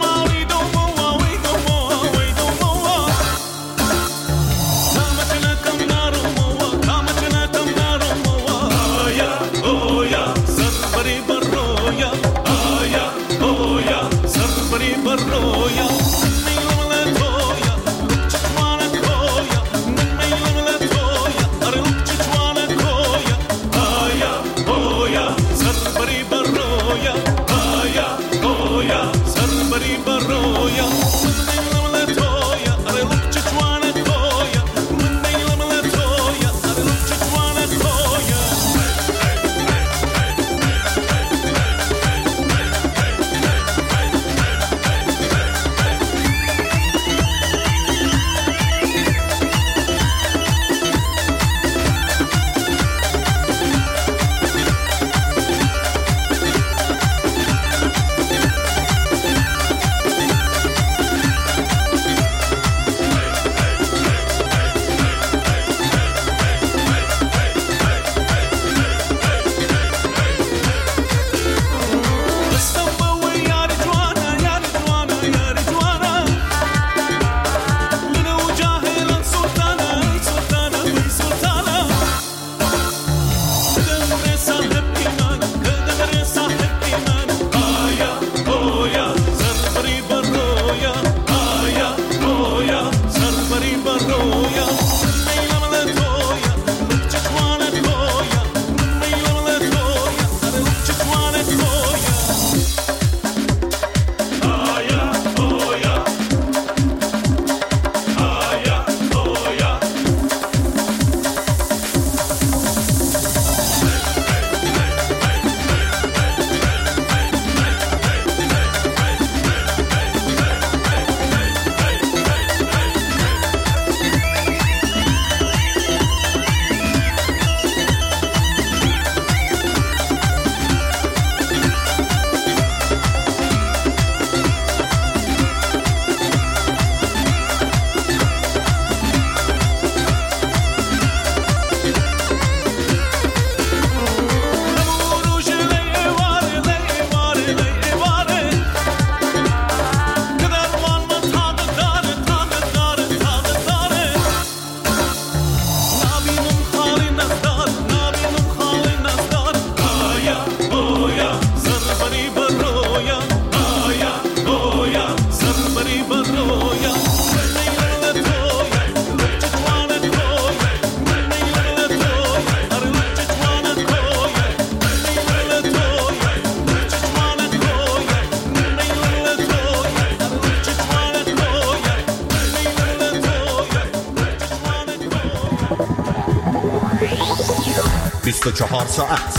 24 ساعت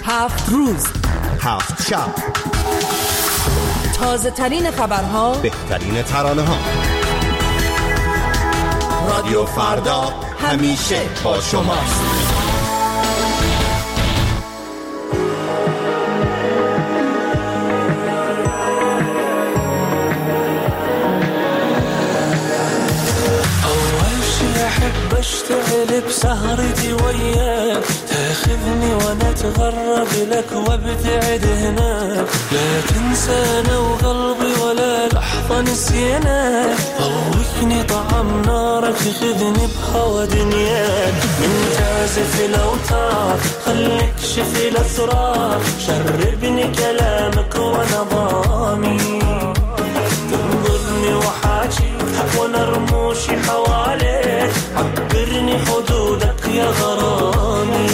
7 روز 7 شب، تازه ترین خبرها، بهترین ترانه ها. رادیو فردا همیشه با شماست. اشتغل بسهرتي وياك، تاخذني وانا اتغرب لك وابتعد هناك، لا تنسانا وقلبي ولا لحظة نسيناك، ضوكني طعم نارك، خذني بهوى دنياك، من تعزف الاوتار خليك شفي الاسرار، شربني كلامك وانا ضامي، تنظرني وحاجي وانا رموشي حواليك، عبرني حدودك يا غرامي.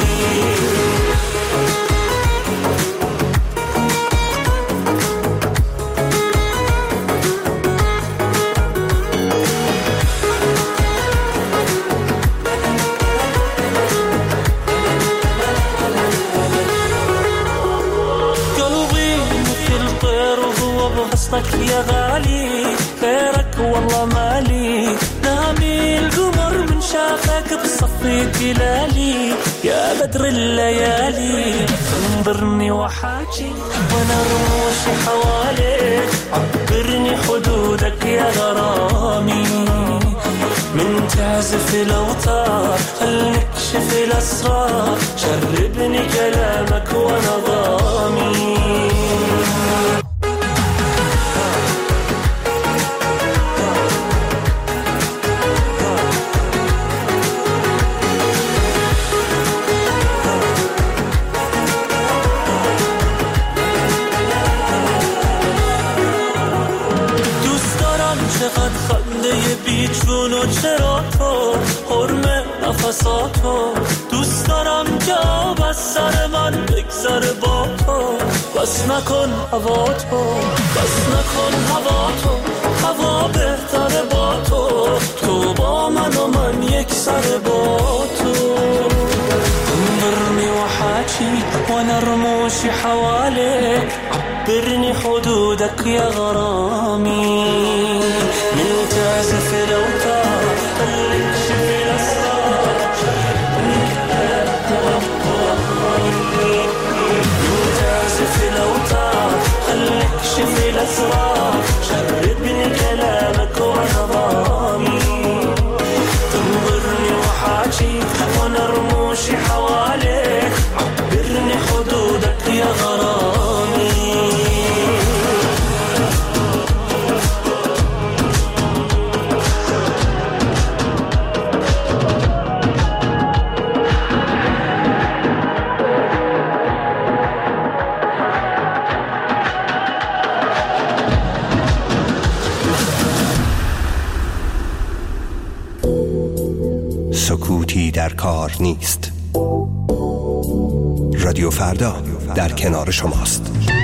قلبي مثل طير وهو بغصنك يا غالي، غيرك والله مالي، نامي القمر من شافك بصفي تلالي، يا بدر الليالي، انظرني وحاجي وانا رموشي حواليك، عبرني حدودك يا غرامي، من تعزف الاوتار خليك شفي الاسرار، شربني كلامك وانا ضامي. و چرا تو حرم نفساتو دوست دارم که بس سر من بگذره با تو بس نکن هوا تو بس نکن هوا تو هوا بهتره با تو تو با من و من یک سر با تو انظرني وحاجي وانا رموشي حواليك عبرني حدودك يا غرامي من تعزف الأوتار خليك شوف الأسرار من تعزف الأوتار خليك شوف الأسرار شربني كلامك وغرامي تنظرني وحاجي وانا رموشي حواليك عبرني حدودك يا غرامي سکوتی در کار نیست. رادیو فردا در کنار شماست.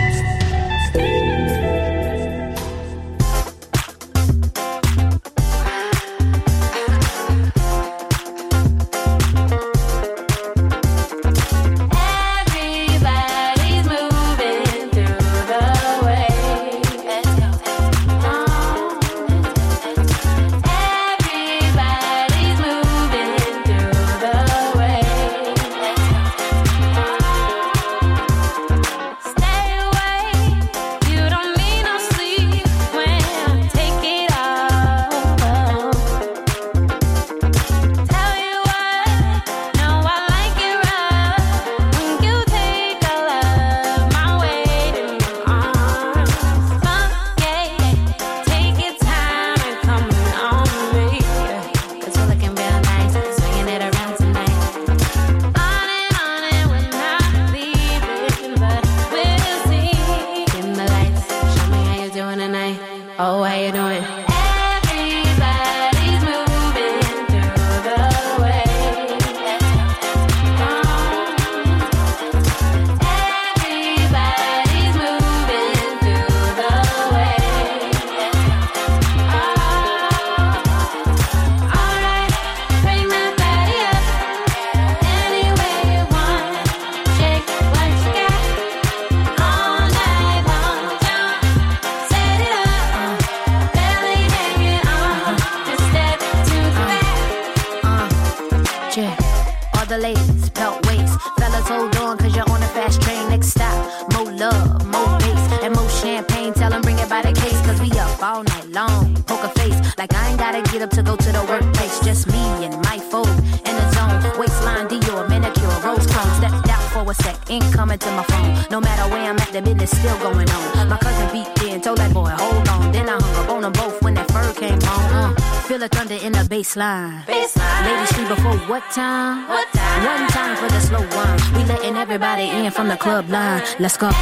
Baseline. Ladies free before what time? One time for the slow one. We letting everybody in from the club line. Let's go.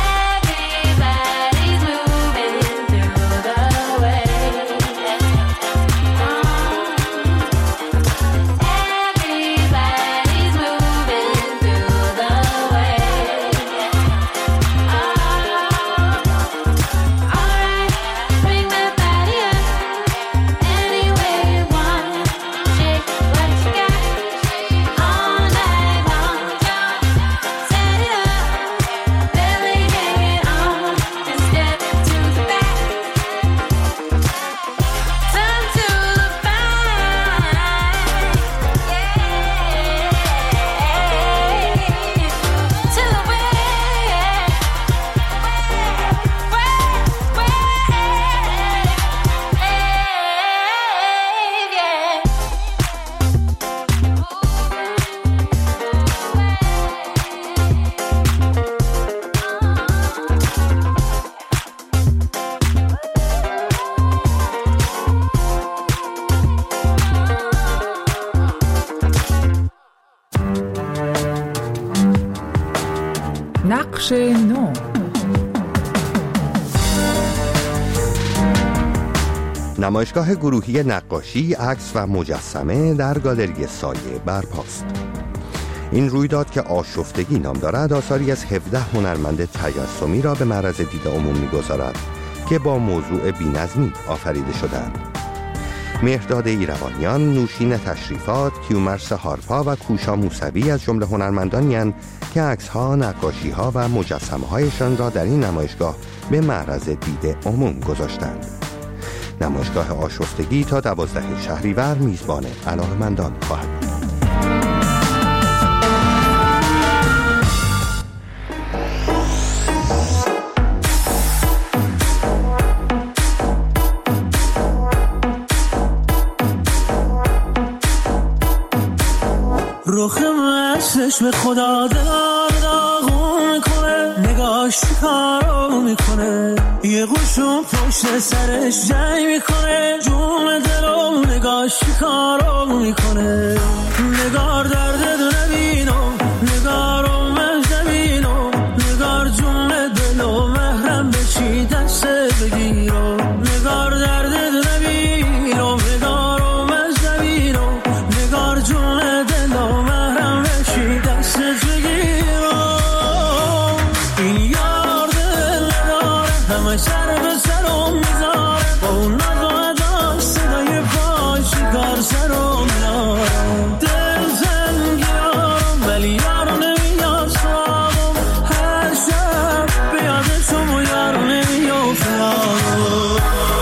Everybody's moving through the way. Everybody's moving through the way. Alright, bring that body up any way you want. نقش نو. نمایشگاه گروهی نقاشی، عکس و مجسمه در گالری سایه برپاست. این رویداد که آشفتگی نام دارد، آثاری از 17 هنرمند تجسمی را به معرض دید عموم می‌گذارد که با موضوع بی‌نظمی آفریده شدند. مهرداد ایروانیان، نوشین تشریفات، کیومرث هارپا و کوشا موسوی از جمله هنرمندانی اند که عکس‌ها، نقاشی‌ها و مجسمه‌هایشان را در این نمایشگاه به معرض دید عموم گذاشتند. نمایشگاه آشفتگی تا 12 شهریور میزبان علاقه‌مندان خواهد بود. رخم چشم خدا داغون میکنه، نگاش کارو میکنه، یه گوشم پشت سرش جنگ میکنه، جون دلم نگاش کارو میکنه. نگار درد دو نبینو، نگارم مجدبینو، نگار جون دلو محرم بچی دست بگیرو. نگار درد دو نبینو، نگارم مجدبینو، نگار جون دلو محرم بچی دست بگیرو. این یار دل نداره، همه سر به سرم میذاره، با اون نقادا صدای پاش کار سرم میاره. دل زنگیارم ولی یارو نمیاد سراغم، هر شب به یادشم و یارو نمیاد فراغم.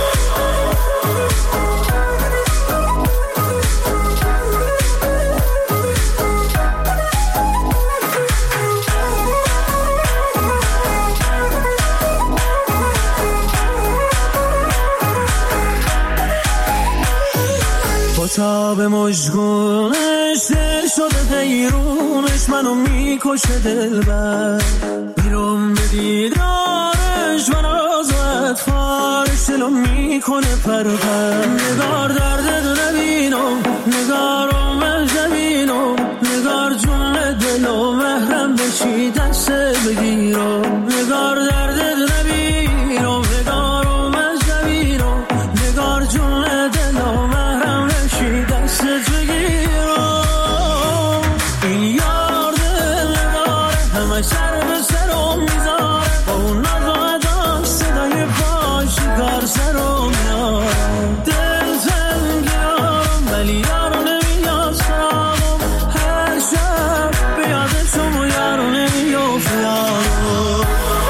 تا به مجگونش دل شده دیرونش، منو میکشه دلبر، بیرون به دیدارش من آزاد فارش دلو میکنه پرپر. نگار درد دو نبینم، نگارم مجدبینم، نگار جون دلو محرم بچی دست بگیرم. نگار درد دو نبینم، نگارم مجدبینم، نگار جون دلو محرم بچی دست بگیرم. این یار دل نداره، همه سر به سرم میذاره، با اون نقادا صدای پاش کار سرم میاره. دل زنگیارم ولی یارو نمیاد سراغم، هر شب به یادشم و یارو نمیاد فراغم.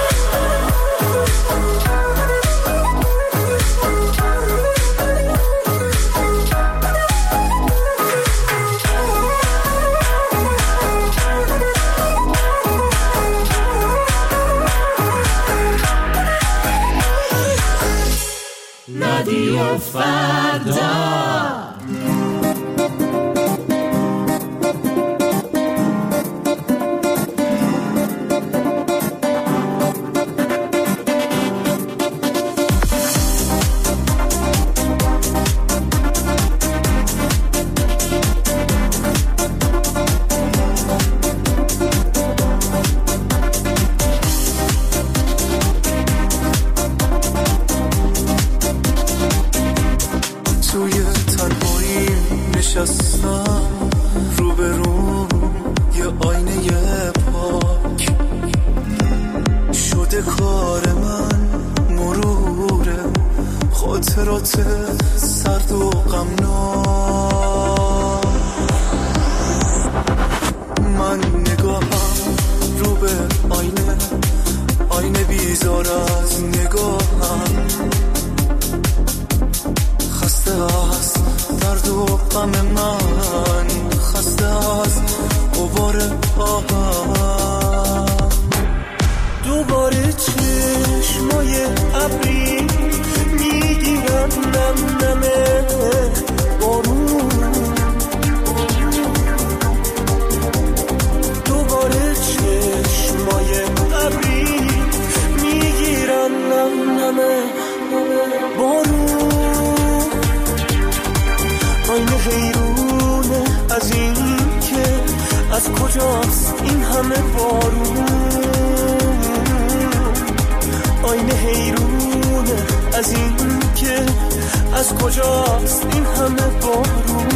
رادیو فردا. سرد و غمناک، من نگاهم رو به آینه، آینه بیزار از نگاهم، خسته از درد و غم من، خسته از غبار آهم. دوباره چشمای ابری میگیرن نم نمه بارون، دوباره چشمای ابری میگیرن نم نمه بارون. آینه حیرونه از این که از کجاست این همه بارون، آینه حیرونه از این که از کجاست این همه بارون؟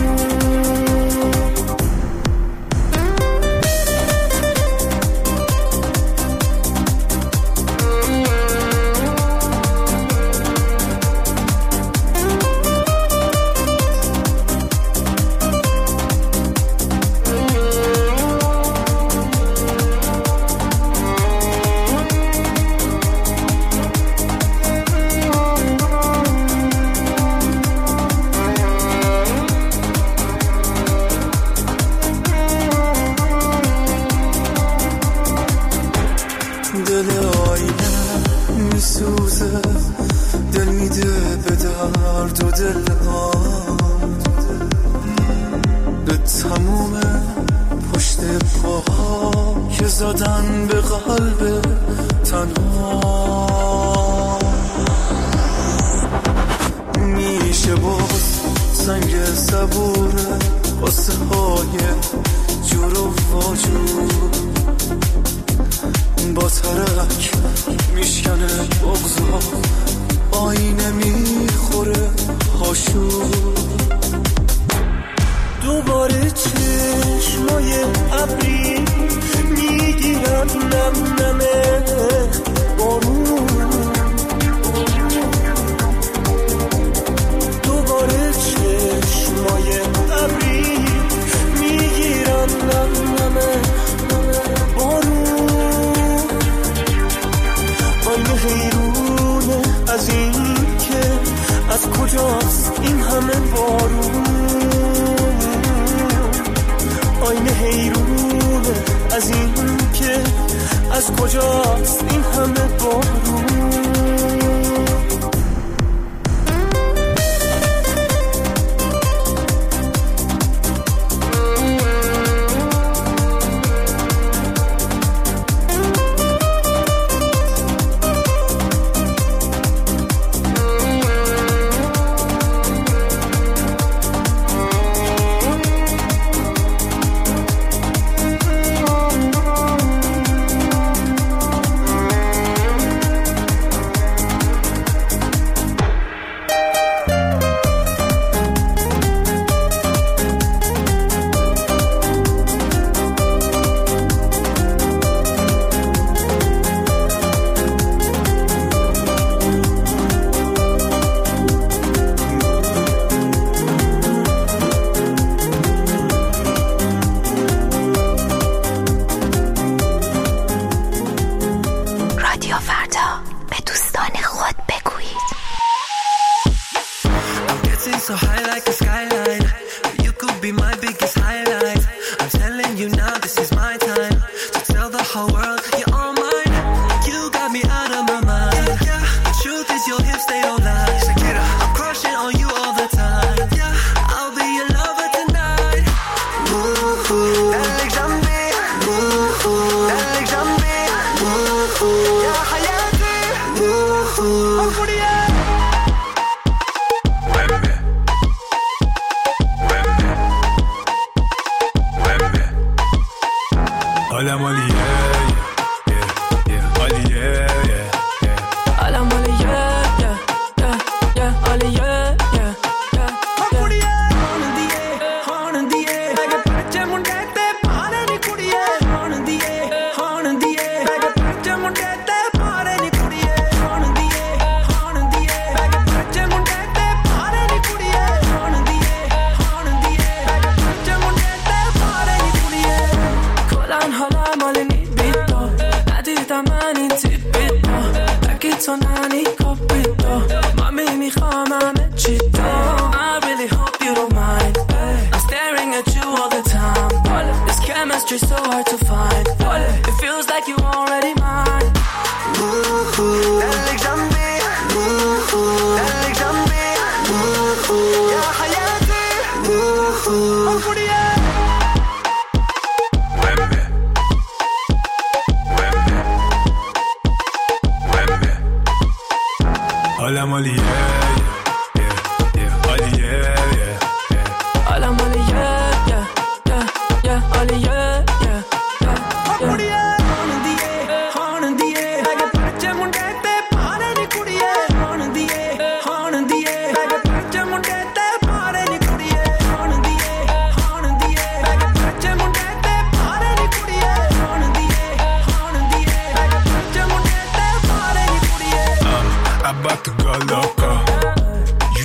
زدن به قلب تنها میشه باز سنگ صبوره قصه های جور و واجور با ترک میشکنه بغضا آینه میخوره هاشور دوباره چشمای ابری میگیرن نم نمه بارون دوباره چشمای ابری میگیرن نم نمه بارون من حیرونه از این که از کجاست این همه بارون آینه حیرونه از این که از کجاست این همه بارون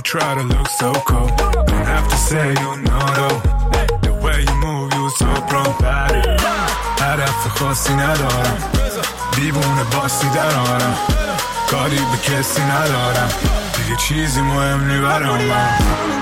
try to look so cold. Don't have to say you know though. The way you move you so pro. هدف خاصی ندارم. دیوونه باسی درارم. کاری به کسی ندارم. دیگه چیزی مهم نی برام من.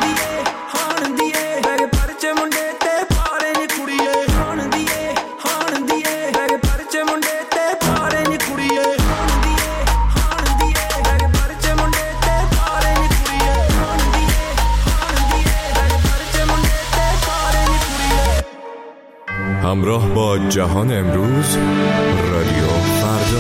همراه با جهان امروز، رادیو فردا.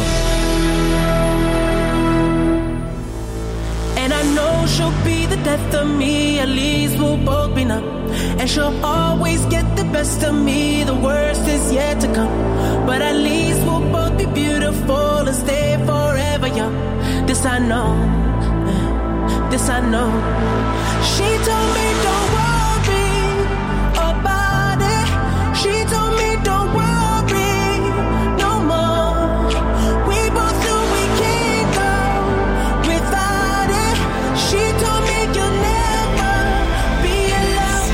And I know she'll be the death of me, at least we'll both be numb. And she'll always get the best of me, the worst is yet to come. But at least we'll both be beautiful and stay forever young. This I know, this I know. She told me don't worry about it. She told me don't worry no more. We both knew we can't go without it. She told me you'll never be alone.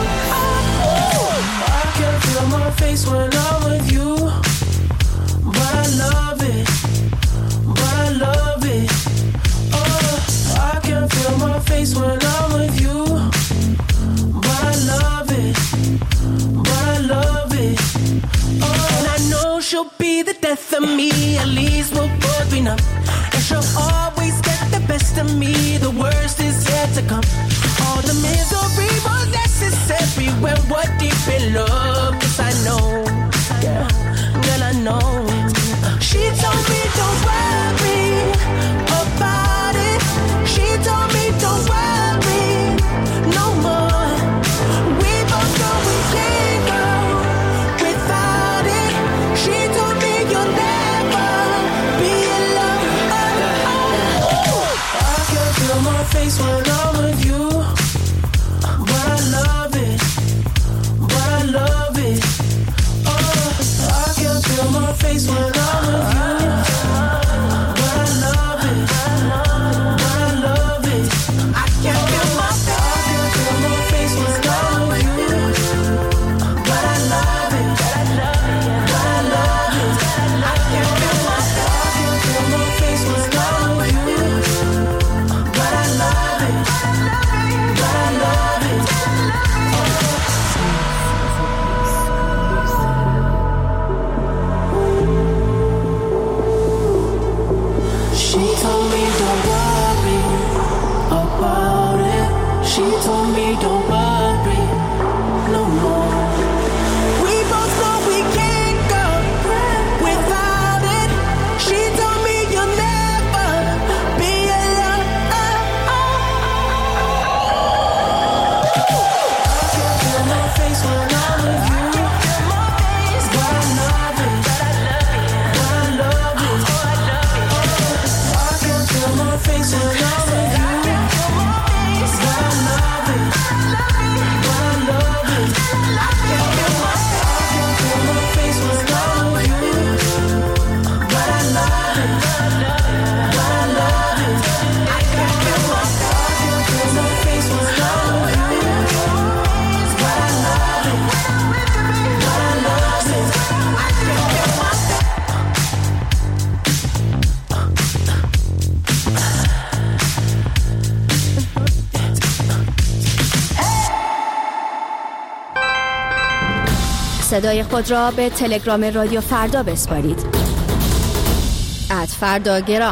I can feel my face when I'm with you, but I love it, but I love it. Oh, I can feel my face when I'm with you, but I love it, but I love it. Oh, and I know she'll be the death of me, at least we'll both be numb. And she'll always get the best of me, the worst is yet to come. All the misery was necessary when we're deep in love. Cause I know, yeah, girl I know. She told me don't worry about it. She told me don't worry no more. We both know we can't go without it. She told me you'll never be alone. I can feel my face when I'm with you, but I love it, but I love it. Oh, I can feel my face when I'm with you, but I love it, but I love it. I can feel my face when I'm with you, but I love it, but I love it. I can feel my face when I'm with you, but I love it, but I love it. She told me don't worry about it. She told me don't worry no more. We both know we can't go without it. She told me you'll never be alone. I can feel my face when I'm with you, but I love it, but I love it. I can feel my face when I'm with you, but I love it, but I love it. I can feel my face when I'm with you, but I love it, but I love it. I can feel my face when I'm with you, but I love it, but I love it. I can feel my صدای خود را به تلگرام رادیو فردا بسپارید. @فرداگرام.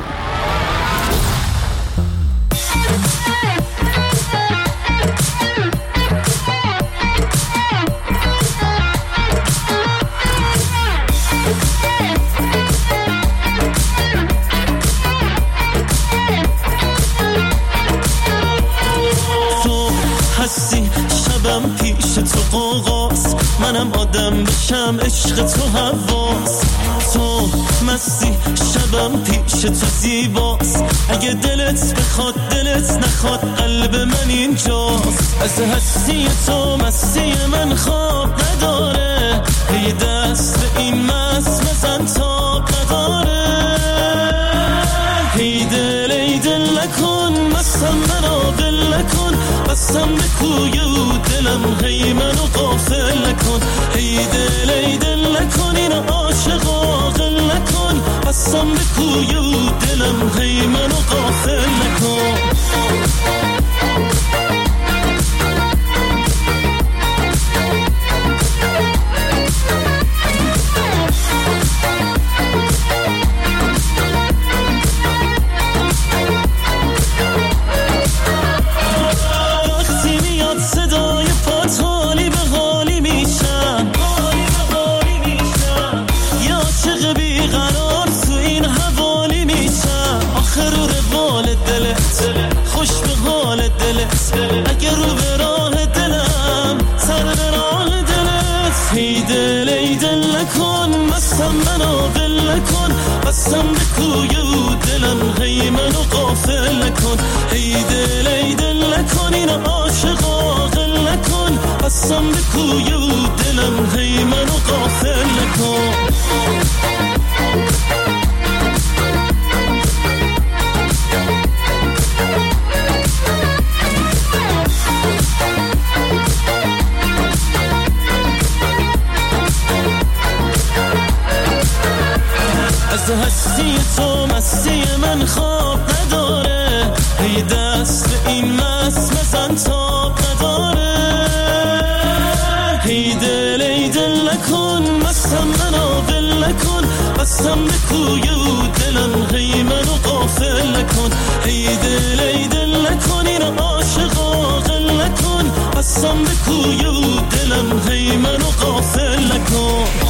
تو هستی شبم پیش تو قوقاس، منم آدم بشم عشق تو حواس. تو مستی شبم پیش تو زیباست، اگه دلت بخواد دلت نخواد قلب من اینجاست. از هستی تو مستی من خواب نداره، هی دست به این مست بزن تاب نداره. هی دل نکن مستم منو دل نکن بستم به کوی او دلم هی منو غافل نکن هی دل ای دل نکن این عاشق عاقل نکن بستم به کوی او دلم هی منو غافل نکن اگه رو به راه دلم سر به راه دلت هی دل ای دل نکن بستم منو ول نکن بستم به کوی او دلم هی منو غافل نکن هی دل ای دل نکن این عاشق عاقل نکن بستم به کوی او دلم هی منو غافل نکن از هستی تو مستی من خواب نداره هی دست به این مست بزن تاب نداره هی دل ای دل نکن بستم منو ول نکن بستم به کوی او دلم هی منو غافل نکن هی دل ای دل نکن این عاشق عاقل نکن بستم به کوی او دلم هی منو غافل نکن